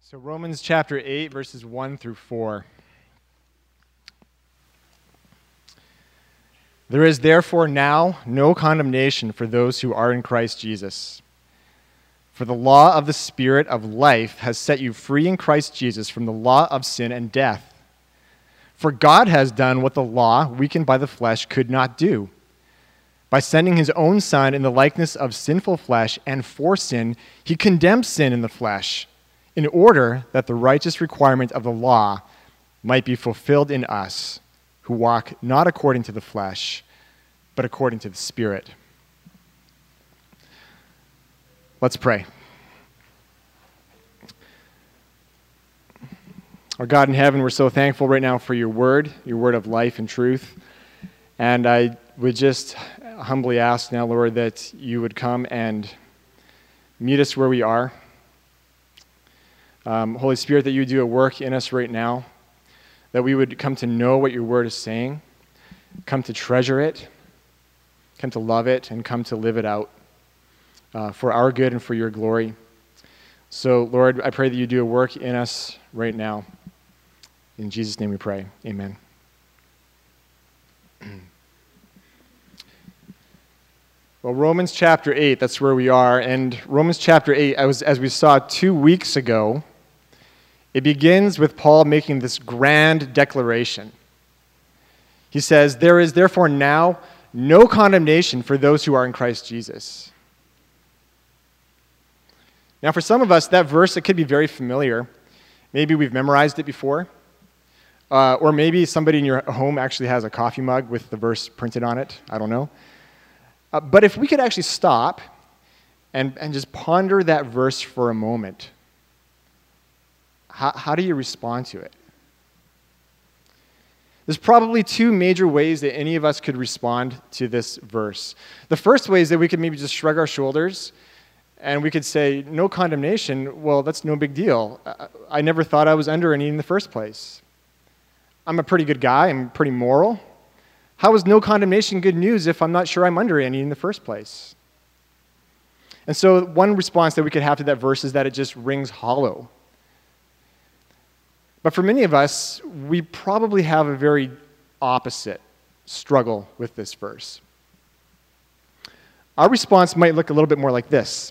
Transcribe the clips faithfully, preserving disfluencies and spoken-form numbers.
So Romans chapter eight, verses one through four. There is therefore now no condemnation for those who are in Christ Jesus. For the law of the Spirit of life has set you free in Christ Jesus from the law of sin and death. For God has done what the law, weakened by the flesh, could not do. By sending his own Son in the likeness of sinful flesh and for sin, he condemned sin in the flesh, in order that the righteous requirement of the law might be fulfilled in us, who walk not according to the flesh, but according to the Spirit. Let's pray. Our God in heaven, we're so thankful right now for your word, your word of life and truth. And I would just humbly ask now, Lord, that you would come and meet us where we are. Um, Holy Spirit, that you would do a work in us right now, that we would come to know what your word is saying, come to treasure it, come to love it, and come to live it out uh, for our good and for your glory. So, Lord, I pray that you do a work in us right now. In Jesus' name we pray. Amen. Well, Romans chapter eight, that's where we are. And Romans chapter eight, as, as we saw two weeks ago, it begins with Paul making this grand declaration. He says, "There is therefore now no condemnation for those who are in Christ Jesus." Now, for some of us, that verse, it could be very familiar. Maybe we've memorized it before. Uh, or maybe somebody in your home actually has a coffee mug with the verse printed on it. I don't know. Uh, but if we could actually stop and, and just ponder that verse for a moment, how, how do you respond to it? There's probably two major ways that any of us could respond to this verse. The first way is that we could maybe just shrug our shoulders and we could say, no condemnation, well, that's no big deal. I, I never thought I was under any in the first place. I'm a pretty good guy. I'm pretty moral. How is no condemnation good news if I'm not sure I'm under any in the first place? And so one response that we could have to that verse is that it just rings hollow. But for many of us, we probably have a very opposite struggle with this verse. Our response might look a little bit more like this.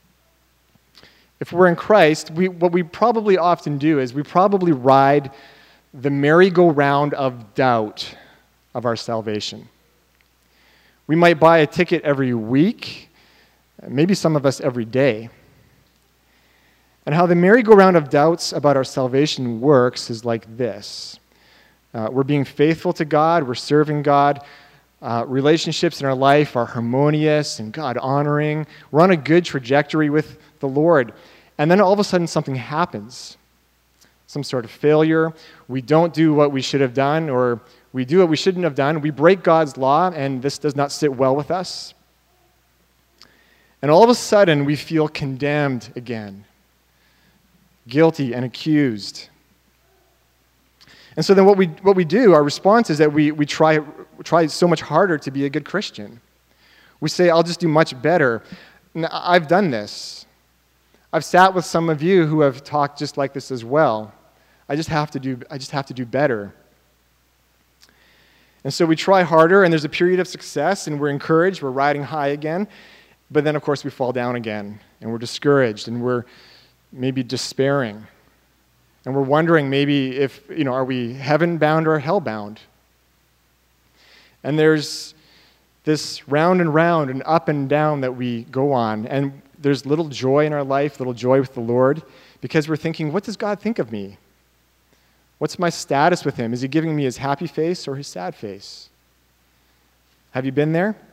If we're in Christ, we, what we probably often do is we probably ride the merry-go-round of doubt of our salvation. We might buy a ticket every week, maybe some of us every day. And how the merry-go-round of doubts about our salvation works is like this. Uh, we're being faithful to God, we're serving God, uh, relationships in our life are harmonious and God-honoring, we're on a good trajectory with the Lord. And then all of a sudden something happens. Some sort of failure, we don't do what we should have done, or we do what we shouldn't have done. We break God's law, and this does not sit well with us. And all of a sudden, we feel condemned again, guilty and accused. And so then what we what we do, our response is that we, we try, try so much harder to be a good Christian. We say, I'll just do much better. Now, I've done this. I've sat with some of you who have talked just like this as well. I just have to do, I just have to do better. And so we try harder, and there's a period of success, and we're encouraged, we're riding high again, but then, of course, we fall down again, and we're discouraged, and we're maybe despairing, and we're wondering maybe if, you know, are we heaven-bound or hell-bound? And there's this round and round and up and down that we go on, and there's little joy in our life, little joy with the Lord, because we're thinking, what does God think of me? What's my status with him? Is he giving me his happy face or his sad face? Have you been there?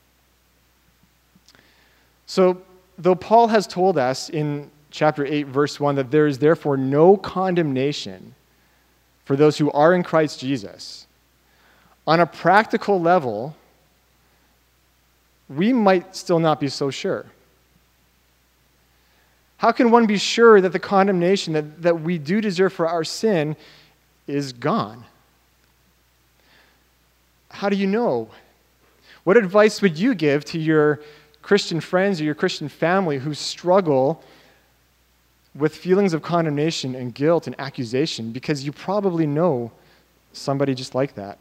So, though Paul has told us in chapter eight, verse one, that there is therefore no condemnation for those who are in Christ Jesus, on a practical level, we might still not be so sure. How can one be sure that the condemnation that, that we do deserve for our sin is gone? How do you know? What advice would you give to your Christian friends or your Christian family who struggle with feelings of condemnation and guilt and accusation because you probably know somebody just like that.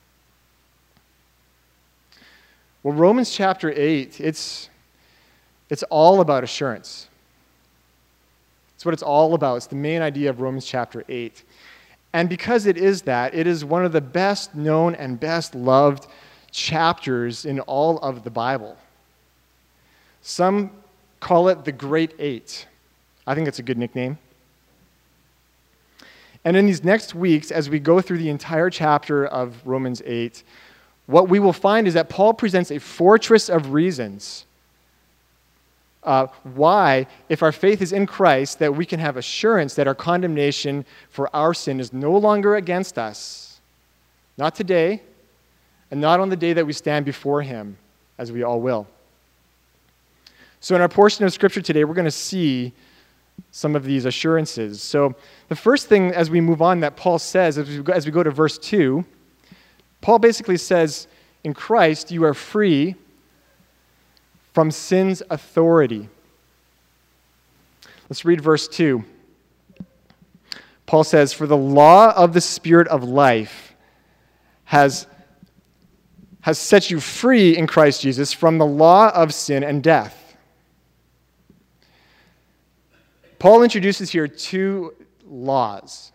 Well, Romans chapter eight, it's, it's all about assurance. It's what it's all about. It's the main idea of Romans chapter eight. And because it is that, it is one of the best known and best loved chapters in all of the Bible. Some call it the Great Eight. I think it's a good nickname. And in these next weeks, as we go through the entire chapter of Romans eight, what we will find is that Paul presents a fortress of reasons uh, why, if our faith is in Christ, that we can have assurance that our condemnation for our sin is no longer against us. Not today, and not on the day that we stand before him, as we all will. So in our portion of Scripture today, we're going to see some of these assurances. So the first thing as we move on that Paul says, as we go, as we go to verse two, Paul basically says, in Christ you are free from sin's authority. Let's read verse two. Paul says, for the law of the Spirit of life has, has set you free in Christ Jesus from the law of sin and death. Paul introduces here two laws.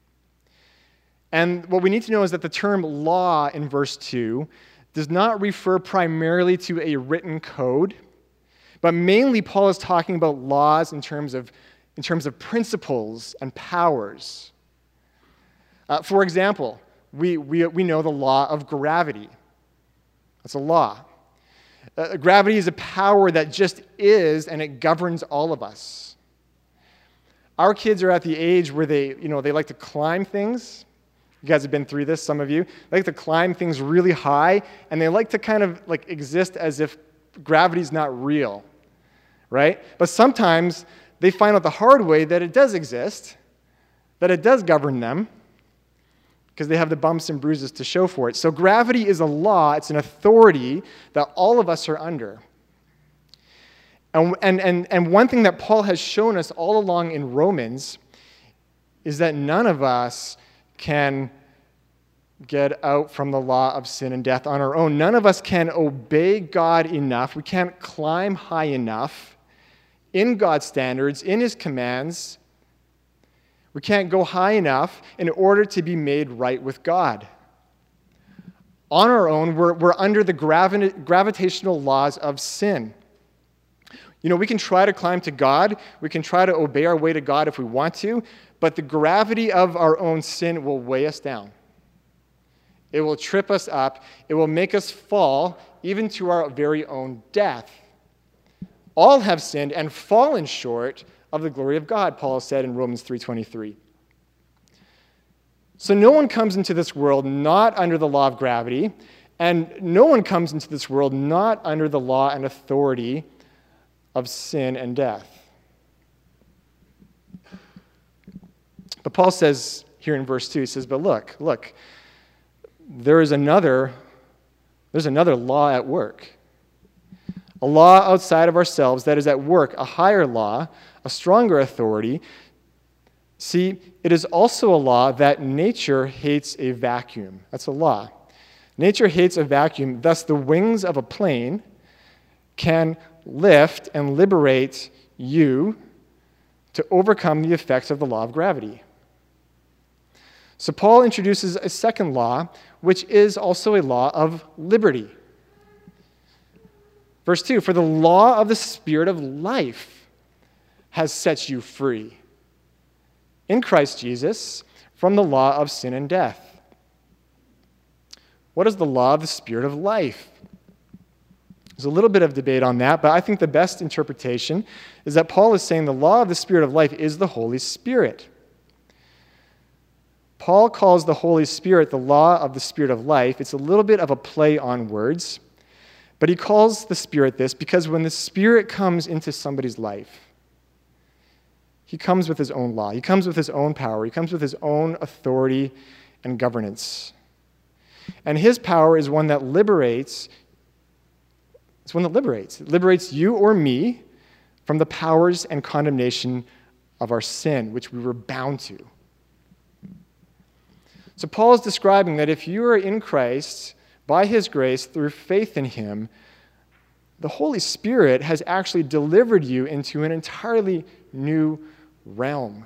And what we need to know is that the term law in verse two does not refer primarily to a written code, but mainly Paul is talking about laws in terms of, in terms of principles and powers. Uh, for example, we, we, we know the law of gravity. That's a law. Uh, gravity is a power that just is, and it governs all of us. Our kids are at the age where they, you know, they like to climb things. You guys have been through this, some of you. They like to climb things really high, and they like to kind of like exist as if gravity's not real, right? But sometimes they find out the hard way that it does exist, that it does govern them, because they have the bumps and bruises to show for it. So gravity is a law, it's an authority that all of us are under. And, and, and, and one thing that Paul has shown us all along in Romans is that none of us can get out from the law of sin and death on our own. None of us can obey God enough. We can't climb high enough in God's standards, in his commands. We can't go high enough in order to be made right with God. On our own, we're, we're under the gravi- gravitational laws of sin. You know, we can try to climb to God. We can try to obey our way to God if we want to, but the gravity of our own sin will weigh us down. It will trip us up. It will make us fall, even to our very own death. All have sinned and fallen short of the glory of God, Paul said in Romans three twenty-three. So no one comes into this world not under the law of gravity, and no one comes into this world not under the law and authority of sin and death. But Paul says here in verse two, he says, but look, look, there is another, there's another law at work. A law outside of ourselves that is at work, a higher law, a stronger authority. See, it is also a law that nature hates a vacuum. That's a law. Nature hates a vacuum, thus the wings of a plane can lift and liberate you to overcome the effects of the law of gravity. So Paul introduces a second law, which is also a law of liberty. Verse two, for the law of the Spirit of life has set you free in Christ Jesus from the law of sin and death. What is the law of the Spirit of life? There's a little bit of debate on that, but I think the best interpretation is that Paul is saying the law of the Spirit of life is the Holy Spirit. Paul calls the Holy Spirit the law of the Spirit of life. It's a little bit of a play on words, but he calls the Spirit this because when the Spirit comes into somebody's life, he comes with his own law. He comes with his own power. He comes with his own authority and governance. And his power is one that liberates It's one that liberates. It liberates you or me from the powers and condemnation of our sin, which we were bound to. So Paul is describing that if you are in Christ, by his grace, through faith in him, the Holy Spirit has actually delivered you into an entirely new realm.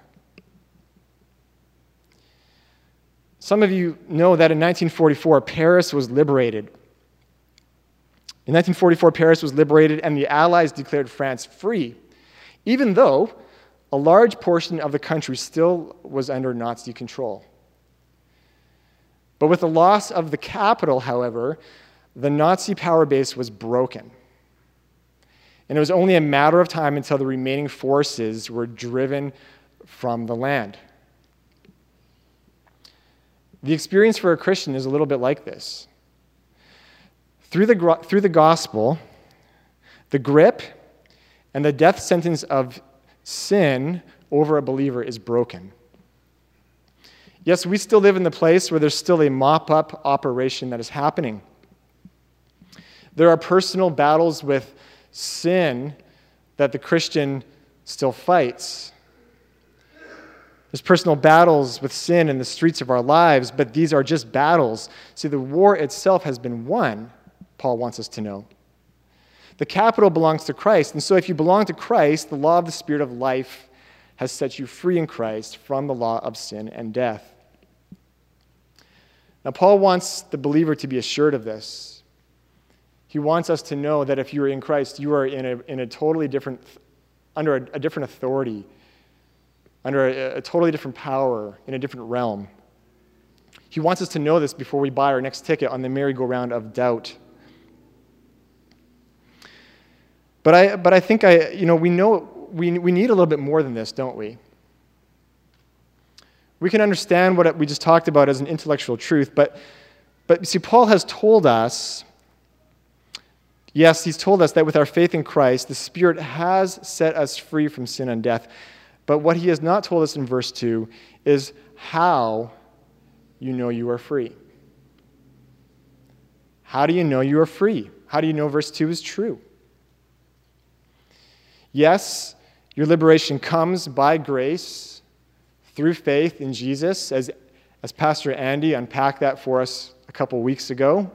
Some of you know that in nineteen forty-four, Paris was liberated. In nineteen forty-four, Paris was liberated, and the Allies declared France free, even though a large portion of the country still was under Nazi control. But with the loss of the capital, however, the Nazi power base was broken. And it was only a matter of time until the remaining forces were driven from the land. The experience for a Christian is a little bit like this. Through the, through the gospel, the grip and the death sentence of sin over a believer is broken. Yes, we still live in the place where there's still a mop-up operation that is happening. There are personal battles with sin that the Christian still fights. There's personal battles with sin in the streets of our lives, but these are just battles. See, the war itself has been won, Paul wants us to know. The capital belongs to Christ, and so if you belong to Christ, the law of the Spirit of life has set you free in Christ from the law of sin and death. Now, Paul wants the believer to be assured of this. He wants us to know that if you are in Christ, you are in a, in a totally different, under a, a different authority, under a, a totally different power, in a different realm. He wants us to know this before we buy our next ticket on the merry-go-round of doubt. But I, but I think I, you know, we know we we need a little bit more than this, don't we? We can understand what we just talked about as an intellectual truth, but but see, Paul has told us. Yes, he's told us that with our faith in Christ, the Spirit has set us free from sin and death. But what he has not told us in verse two is how you know you are free. How do you know you are free? How do you know verse two is true? Yes, your liberation comes by grace through faith in Jesus, as, as Pastor Andy unpacked that for us a couple weeks ago.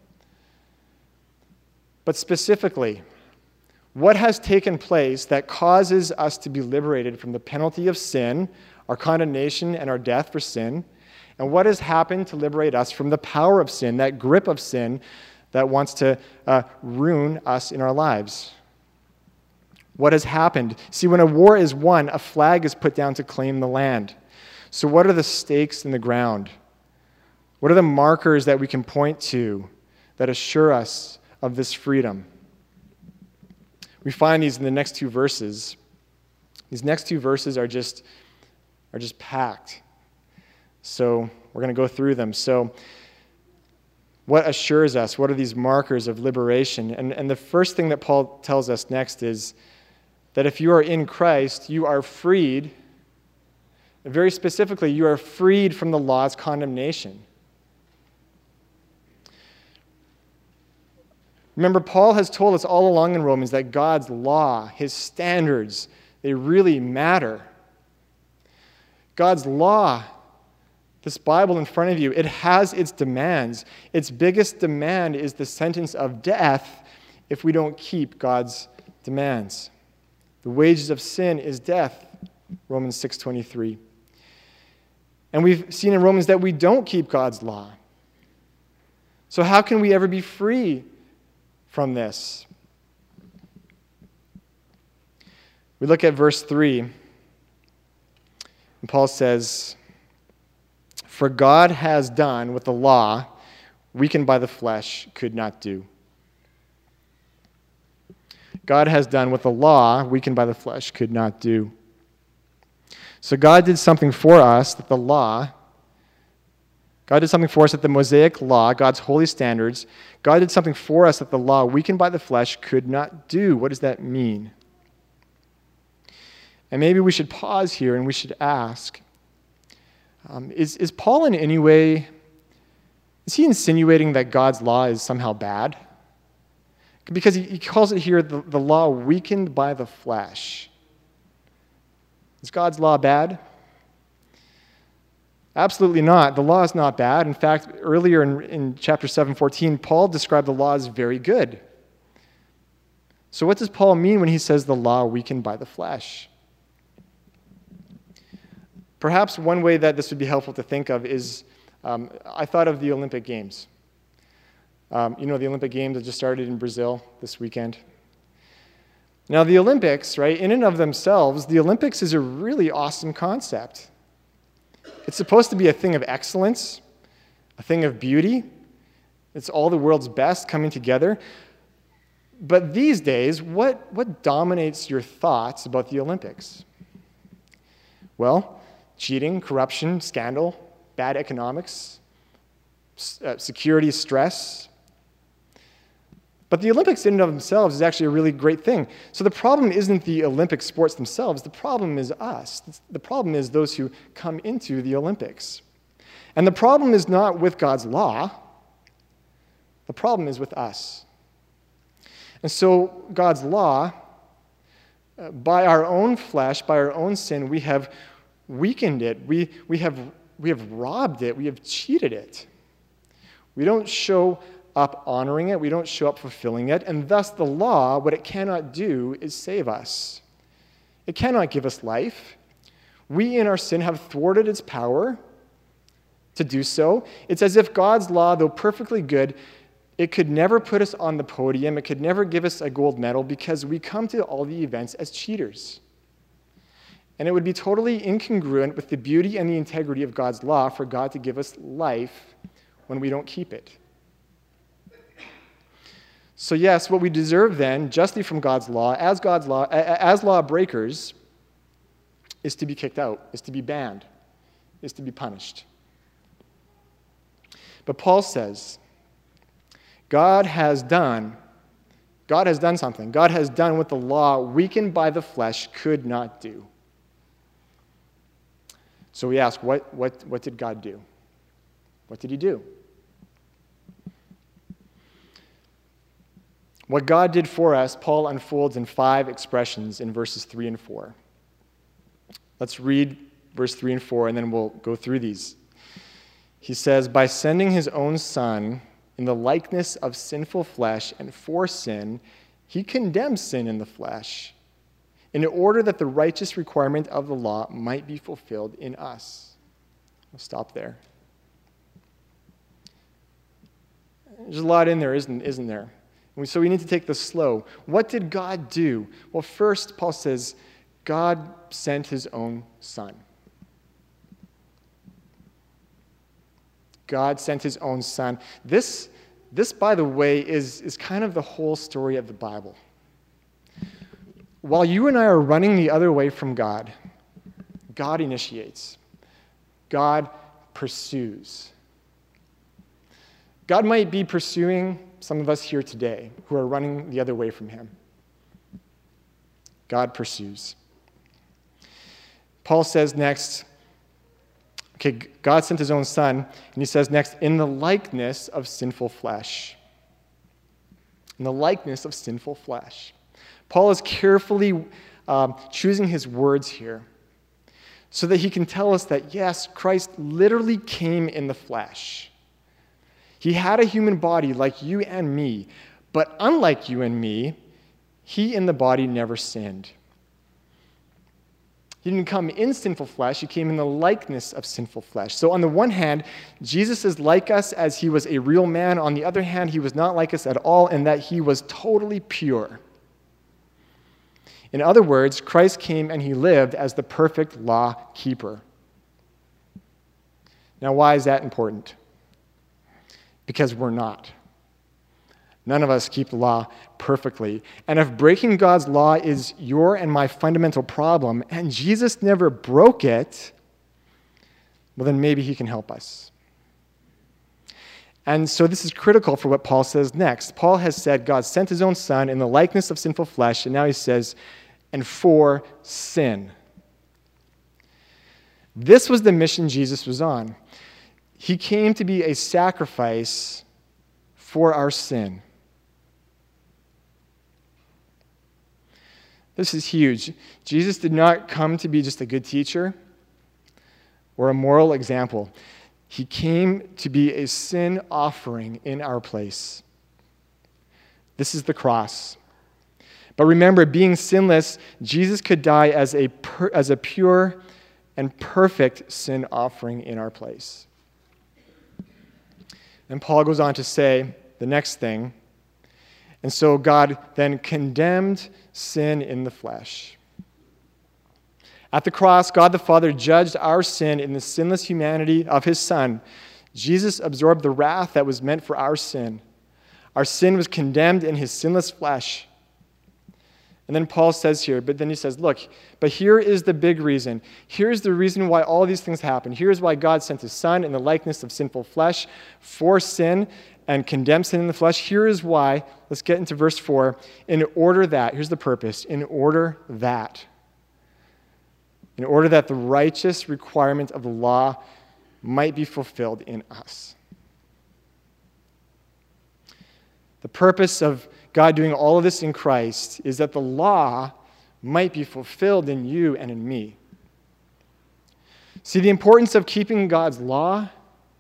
But specifically, what has taken place that causes us to be liberated from the penalty of sin, our condemnation and our death for sin, and what has happened to liberate us from the power of sin, that grip of sin that wants to uh, ruin us in our lives? What has happened? See, when a war is won, a flag is put down to claim the land. So what are the stakes in the ground? What are the markers that we can point to that assure us of this freedom? We find these in the next two verses. These next two verses are just, are just packed. So we're going to go through them. So what assures us? What are these markers of liberation? And, and the first thing that Paul tells us next is that if you are in Christ, you are freed. Very specifically, you are freed from the law's condemnation. Remember, Paul has told us all along in Romans that God's law, his standards, they really matter. God's law, this Bible in front of you, it has its demands. Its biggest demand is the sentence of death if we don't keep God's demands. The wages of sin is death, Romans six twenty-three. And we've seen in Romans that we don't keep God's law. So how can we ever be free from this? We look at verse three, and Paul says, "For God has done what the law, weakened by the flesh, could not do." God has done what the law, weakened by the flesh, could not do. So God did something for us that the law, God did something for us that the Mosaic law, God's holy standards, God did something for us that the law, weakened by the flesh, could not do. What does that mean? And maybe we should pause here and we should ask, um, is, is Paul in any way, is he insinuating that God's law is somehow bad? Because he, he calls it here the, the law weakened by the flesh. Is God's law bad? Absolutely not. The law is not bad. In fact, earlier in, in chapter seven fourteen, Paul described the law as very good. So what does Paul mean when he says the law weakened by the flesh? Perhaps one way that this would be helpful to think of is, um, I thought of the Olympic Games. Um, you know, the Olympic Games that just started in Brazil this weekend. Now, the Olympics, right, in and of themselves, the Olympics is a really awesome concept. It's supposed to be a thing of excellence, a thing of beauty. It's all the world's best coming together. But these days, what, what dominates your thoughts about the Olympics? Well, cheating, corruption, scandal, bad economics, uh, security, stress. But the Olympics in and of themselves is actually a really great thing. So the problem isn't the Olympic sports themselves. The problem is us. The problem is those who come into the Olympics. And the problem is not with God's law. The problem is with us. And so God's law, uh, by our own flesh, by our own sin, we have weakened it. We, we, have, we have robbed it. We have cheated it. We don't show up honoring it. We don't show up fulfilling it. And thus the law, what it cannot do is save us. It cannot give us life. We in our sin have thwarted its power to do so. It's as if God's law, though perfectly good, it could never put us on the podium. It could never give us a gold medal because we come to all the events as cheaters. And it would be totally incongruent with the beauty and the integrity of God's law for God to give us life when we don't keep it. So yes, what we deserve then, justly from God's law, as God's law, as lawbreakers, is to be kicked out, is to be banned, is to be punished. But Paul says, God has done, God has done something. God has done what the law, weakened by the flesh, could not do. So we ask, what, what, what did God do? What did he do? What God did for us, Paul unfolds in five expressions in verses three and four. Let's read verse three and four, and then we'll go through these. He says, by sending his own Son in the likeness of sinful flesh and for sin, he condemns sin in the flesh, in order that the righteous requirement of the law might be fulfilled in us. We'll stop there. There's a lot in there, isn't, isn't there? So we need to take this slow. What did God do? Well, first, Paul says, God sent his own Son. God sent his own Son. This, this by the way, is, is kind of the whole story of the Bible. While you and I are running the other way from God, God initiates. God pursues. God might be pursuing some of us here today who are running the other way from him. God pursues. Paul says next, okay, God sent his own Son, and he says next, in the likeness of sinful flesh. In the likeness of sinful flesh. Paul is carefully um, choosing his words here so that he can tell us that, yes, Christ literally came in the flesh. He had a human body like you and me, but unlike you and me, he in the body never sinned. He didn't come in sinful flesh, he came in the likeness of sinful flesh. So on the one hand, Jesus is like us as he was a real man. On the other hand, he was not like us at all in that he was totally pure. In other words, Christ came and he lived as the perfect law keeper. Now, why is that important? Because we're not. None of us keep the law perfectly. And if breaking God's law is your and my fundamental problem, and Jesus never broke it, well, then maybe he can help us. And so this is critical for what Paul says next. Paul has said God sent his own Son in the likeness of sinful flesh, and now he says, and for sin. This was the mission Jesus was on. He came to be a sacrifice for our sin. This is huge. Jesus did not come to be just a good teacher or a moral example. He came to be a sin offering in our place. This is the cross. But remember, being sinless, Jesus could die as a, per, as a pure and perfect sin offering in our place. And Paul goes on to say the next thing. And so God then condemned sin in the flesh. At the cross, God the Father judged our sin in the sinless humanity of his Son. Jesus absorbed the wrath that was meant for our sin. Our sin was condemned in his sinless flesh. And then Paul says here, but then he says, look, but here is the big reason. Here's the reason why all these things happen. Here's why God sent his Son in the likeness of sinful flesh for sin and condemned sin in the flesh. Here is why. Let's get into verse four. In order that, here's the purpose, in order that, in order that the righteous requirement of the law might be fulfilled in us. The purpose of God doing all of this in Christ is that the law might be fulfilled in you and in me. See, the importance of keeping God's law,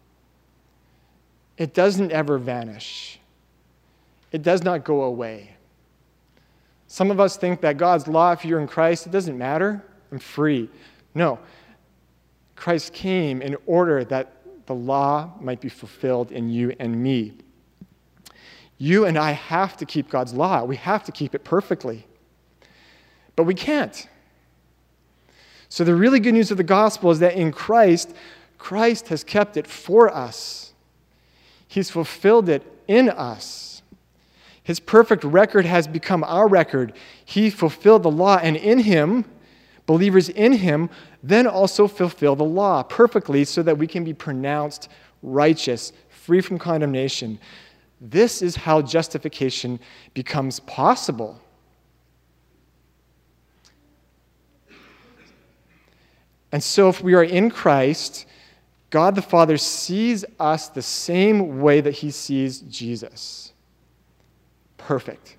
it doesn't ever vanish. It does not go away. Some of us think that God's law, if you're in Christ, it doesn't matter. I'm free. No. Christ came in order that the law might be fulfilled in you and me. You and I have to keep God's law. We have to keep it perfectly. But we can't. So the really good news of the gospel is that in Christ, Christ has kept it for us. He's fulfilled it in us. His perfect record has become our record. He fulfilled the law, and in him, believers in him, then also fulfill the law perfectly so that we can be pronounced righteous, free from condemnation. This is how justification becomes possible. And so if we are in Christ, God the Father sees us the same way that he sees Jesus. Perfect.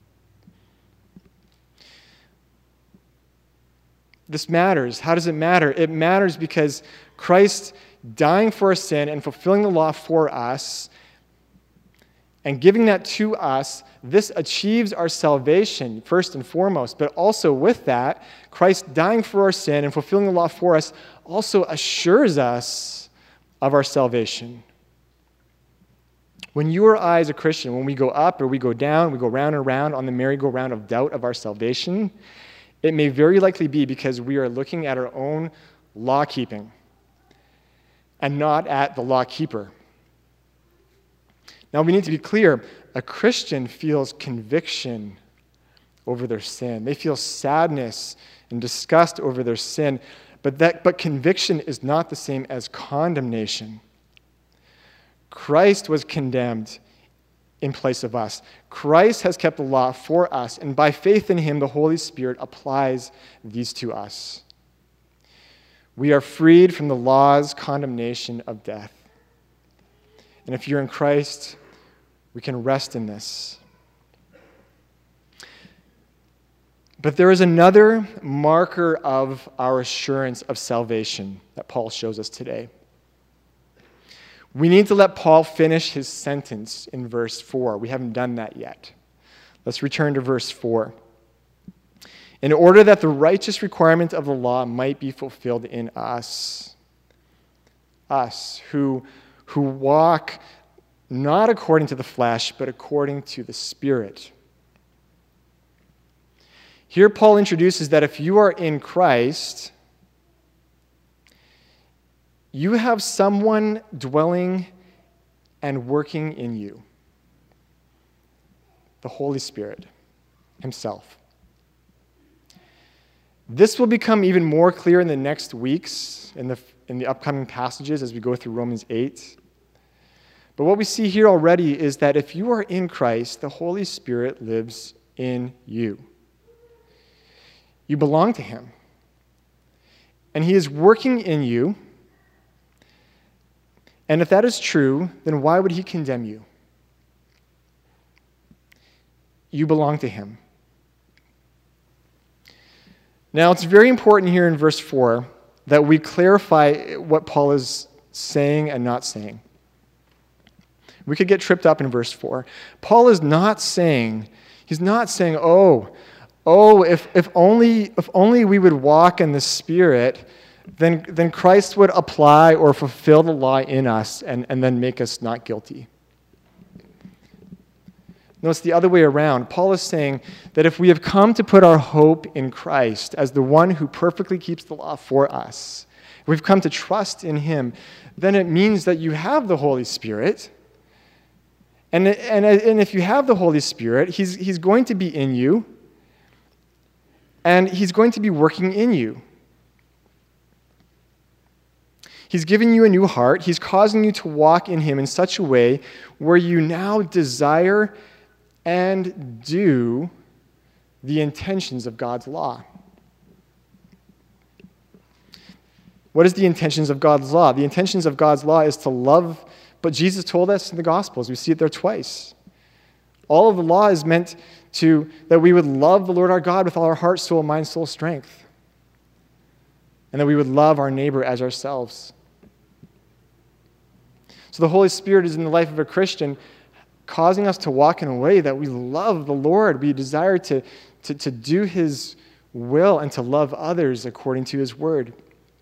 This matters. How does it matter? It matters because Christ dying for our sin and fulfilling the law for us and giving that to us, this achieves our salvation, first and foremost. But also with that, Christ dying for our sin and fulfilling the law for us also assures us of our salvation. When you or I as a Christian, when we go up or we go down, we go round and round on the merry-go-round of doubt of our salvation, it may very likely be because we are looking at our own law-keeping and not at the law-keeper. Now, we need to be clear. A Christian feels conviction over their sin. They feel sadness and disgust over their sin. But that, but conviction is not the same as condemnation. Christ was condemned in place of us. Christ has kept the law for us, and by faith in him, the Holy Spirit applies these to us. We are freed from the law's condemnation of death. And if you're in Christ, we can rest in this. But there is another marker of our assurance of salvation that Paul shows us today. We need to let Paul finish his sentence in verse four. We haven't done that yet. Let's return to verse four. In order that the righteous requirement of the law might be fulfilled in us, us who, who walk not according to the flesh, but according to the Spirit. Here Paul introduces that if you are in Christ, you have someone dwelling and working in you. The Holy Spirit himself. This will become even more clear in the next weeks, in the, in the upcoming passages as we go through Romans eight. But what we see here already is that if you are in Christ, the Holy Spirit lives in you. You belong to him. And he is working in you. And if that is true, then why would he condemn you? You belong to him. Now, it's very important here in verse four that we clarify what Paul is saying and not saying. We could get tripped up in verse four. Paul is not saying, he's not saying, oh, oh, if, if only if only we would walk in the Spirit, then, then Christ would apply or fulfill the law in us and, and then make us not guilty. No, it's the other way around. Paul is saying that if we have come to put our hope in Christ as the one who perfectly keeps the law for us, if we've come to trust in him, then it means that you have the Holy Spirit. And, and, and if you have the Holy Spirit, he's, he's going to be in you, and he's going to be working in you. He's giving you a new heart. He's causing you to walk in him in such a way where you now desire and do the intentions of God's law. What is the intentions of God's law? The intentions of God's law is to love, but Jesus told us in the Gospels. We see it there twice. All of the law is meant to, that we would love the Lord our God with all our heart, soul, mind, soul, strength. And that we would love our neighbor as ourselves. So the Holy Spirit is in the life of a Christian, causing us to walk in a way that we love the Lord. We desire to, to, to do his will and to love others according to his word.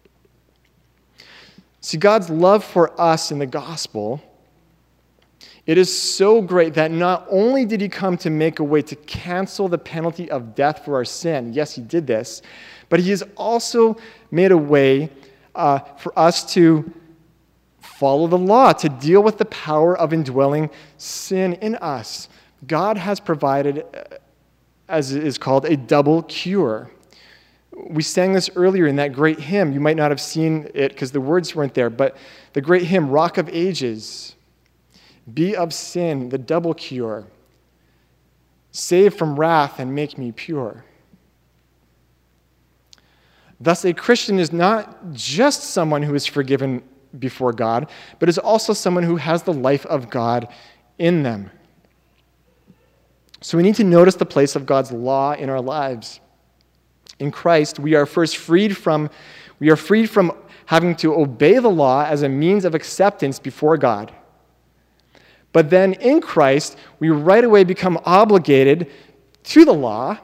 See, God's love for us in the gospel, it is so great that not only did he come to make a way to cancel the penalty of death for our sin, yes, he did this, but he has also made a way uh, for us to follow the law, to deal with the power of indwelling sin in us. God has provided, as it is called, a double cure. We sang this earlier in that great hymn. You might not have seen it because the words weren't there, but the great hymn, Rock of Ages, be of sin the double cure, save from wrath and make me pure. Thus, a Christian is not just someone who is forgiven before God, but is also someone who has the life of God in them. So we need to notice the place of God's law in our lives. In Christ, we are first freed from, we are freed from having to obey the law as a means of acceptance before God. But then in Christ, we right away become obligated to the law,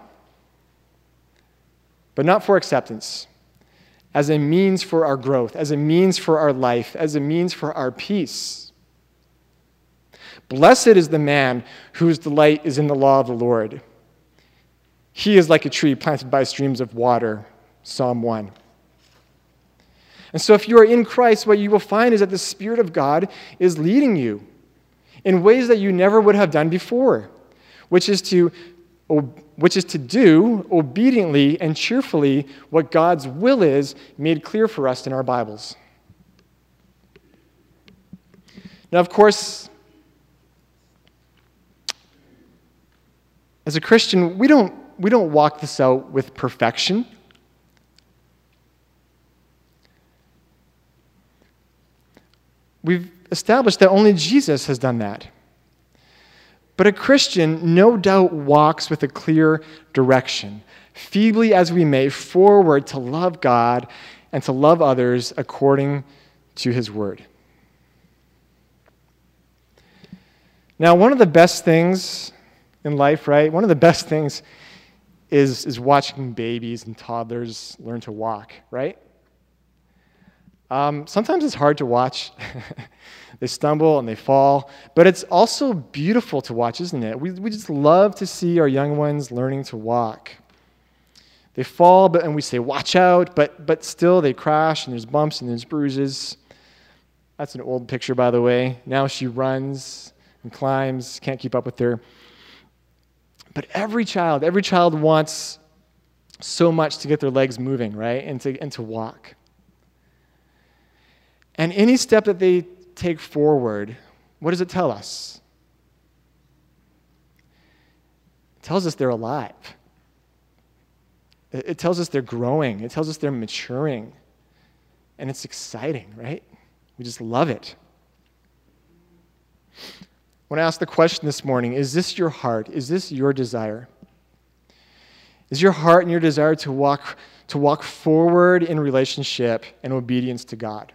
but not for acceptance, as a means for our growth, as a means for our life, as a means for our peace. Blessed is the man whose delight is in the law of the Lord. He is like a tree planted by streams of water, Psalm one. And so if you are in Christ, what you will find is that the Spirit of God is leading you in ways that you never would have done before, which is to which is to do obediently and cheerfully what God's will is made clear for us in our Bibles. Now, of course, as a Christian, we don't, we don't walk this out with perfection. We've established that only Jesus has done that. But a Christian, no doubt, walks with a clear direction, feebly as we may, forward to love God and to love others according to his word. Now, one of the best things in life, right? One of the best things is, is watching babies and toddlers learn to walk, right? Um, sometimes it's hard to watch. They stumble and they fall. But it's also beautiful to watch, isn't it? We, we just love to see our young ones learning to walk. They fall, but and we say, watch out, but but still they crash, and there's bumps and there's bruises. That's an old picture, by the way. Now she runs and climbs, can't keep up with her. But every child, every child wants so much to get their legs moving, right? And to, and to walk. And any step that they take forward, what does it tell us? It tells us they're alive. It tells us they're growing. It tells us they're maturing. And it's exciting, right? We just love it. I want to ask the question this morning, is this your heart? Is this your desire? Is your heart and your desire to walk to walk forward in relationship and obedience to God?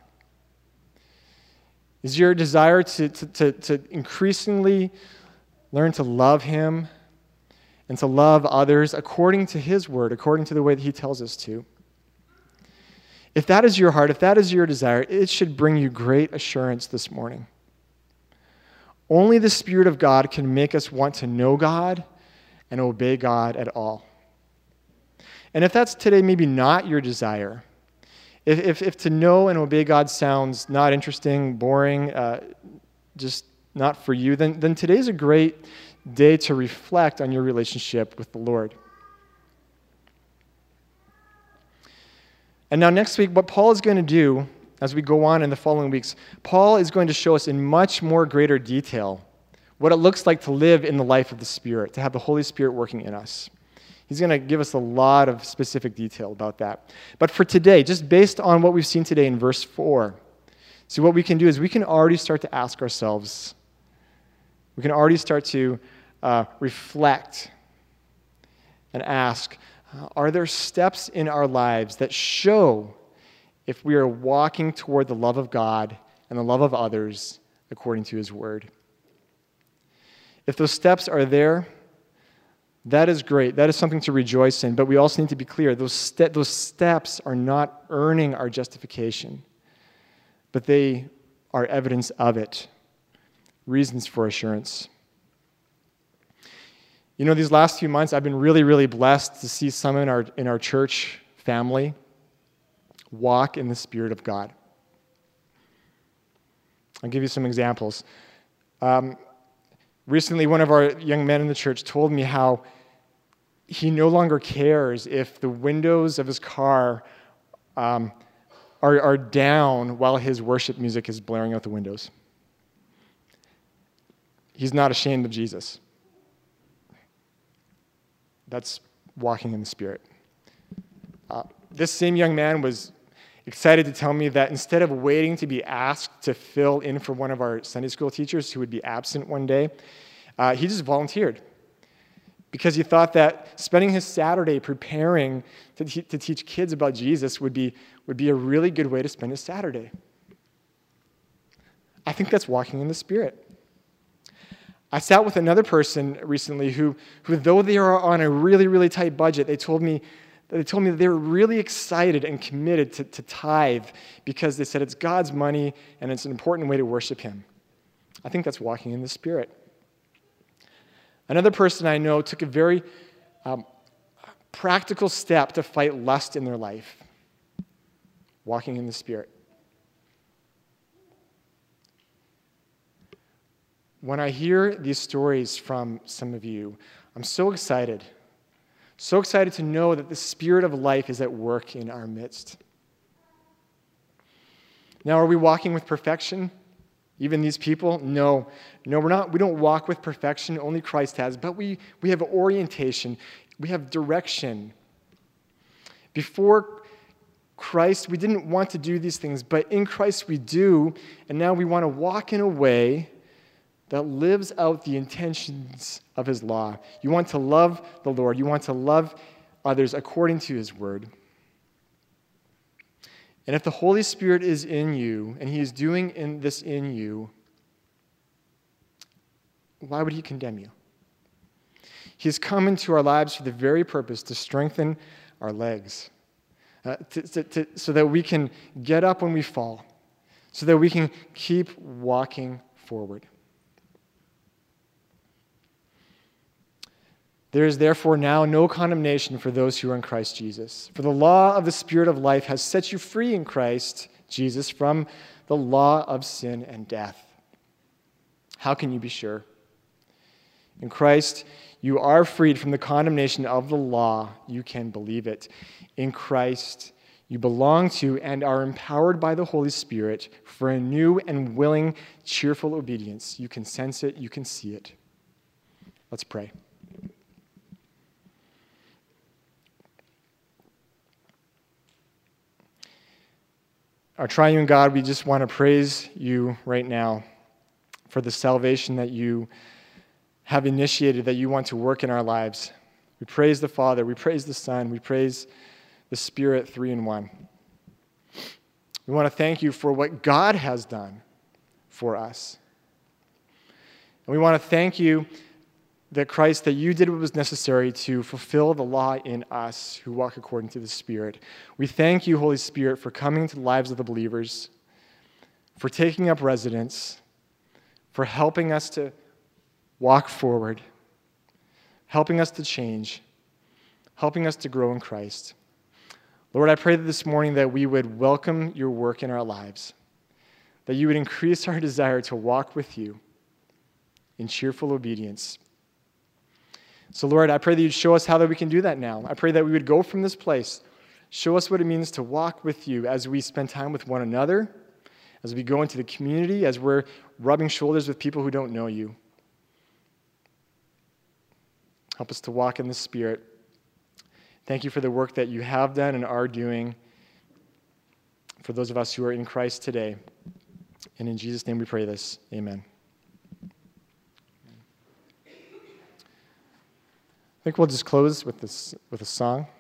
Is your desire to, to, to, to increasingly learn to love him and to love others according to his word, according to the way that he tells us to? If that is your heart, if that is your desire, it should bring you great assurance this morning. Only the Spirit of God can make us want to know God and obey God at all. And if that's today maybe not your desire, if, if, if to know and obey God sounds not interesting, boring, uh, just not for you, then, then today's a great day to reflect on your relationship with the Lord. And now next week, what Paul is going to do as we go on in the following weeks, Paul is going to show us in much more greater detail what it looks like to live in the life of the Spirit, to have the Holy Spirit working in us. He's going to give us a lot of specific detail about that. But for today, just based on what we've seen today in verse four, see, what we can do is we can already start to ask ourselves, we can already start to uh, reflect and ask, Uh, are there steps in our lives that show if we are walking toward the love of God and the love of others according to his word? If those steps are there, that is great. That is something to rejoice in. But we also need to be clear, those, ste- those steps are not earning our justification, but they are evidence of it, reasons for assurance. You know, these last few months, I've been really, really blessed to see some in our in our church family walk in the Spirit of God. I'll give you some examples. Um, recently, one of our young men in the church told me how he no longer cares if the windows of his car um, are, are down while his worship music is blaring out the windows. He's not ashamed of Jesus. That's walking in the Spirit. Uh, this same young man was excited to tell me that instead of waiting to be asked to fill in for one of our Sunday school teachers who would be absent one day, uh, he just volunteered because he thought that spending his Saturday preparing to, te- to teach kids about Jesus would be, would be a really good way to spend his Saturday. I think that's walking in the Spirit. I sat with another person recently who, who, though they are on a really, really tight budget, they told me they told me that they were really excited and committed to, to tithe because they said it's God's money and it's an important way to worship him. I think that's walking in the Spirit. Another person I know took a very um, practical step to fight lust in their life, walking in the Spirit. When I hear these stories from some of you, I'm so excited. So excited to know that the Spirit of life is at work in our midst. Now, are we walking with perfection? Even these people? No. No, we're not. We don't walk with perfection. Only Christ has. But we, we have orientation. We have direction. Before Christ, we didn't want to do these things, but in Christ we do, and now we want to walk in a way that lives out the intentions of his law. You want to love the Lord. You want to love others according to his word. And if the Holy Spirit is in you, and he is doing in this in you, why would he condemn you? He has come into our lives for the very purpose to strengthen our legs, uh, to, to, to, so that we can get up when we fall, so that we can keep walking forward. There is therefore now no condemnation for those who are in Christ Jesus. For the law of the Spirit of life has set you free in Christ Jesus from the law of sin and death. How can you be sure? In Christ, you are freed from the condemnation of the law. You can believe it. In Christ, you belong to and are empowered by the Holy Spirit for a new and willing, cheerful obedience. You can sense it. You can see it. Let's pray. Our triune God, we just want to praise you right now for the salvation that you have initiated, that you want to work in our lives. We praise the Father, we praise the Son, we praise the Spirit, three in one. We want to thank you for what God has done for us. And we want to thank you that Christ, that you did what was necessary to fulfill the law in us who walk according to the Spirit. We thank you, Holy Spirit, for coming into the lives of the believers, for taking up residence, for helping us to walk forward, helping us to change, helping us to grow in Christ. Lord, I pray that this morning that we would welcome your work in our lives, that you would increase our desire to walk with you in cheerful obedience. So, Lord, I pray that you'd show us how that we can do that now. I pray that we would go from this place, show us what it means to walk with you as we spend time with one another, as we go into the community, as we're rubbing shoulders with people who don't know you. Help us to walk in the Spirit. Thank you for the work that you have done and are doing for those of us who are in Christ today. And in Jesus' name we pray this. Amen. I think we'll just close with this with a song.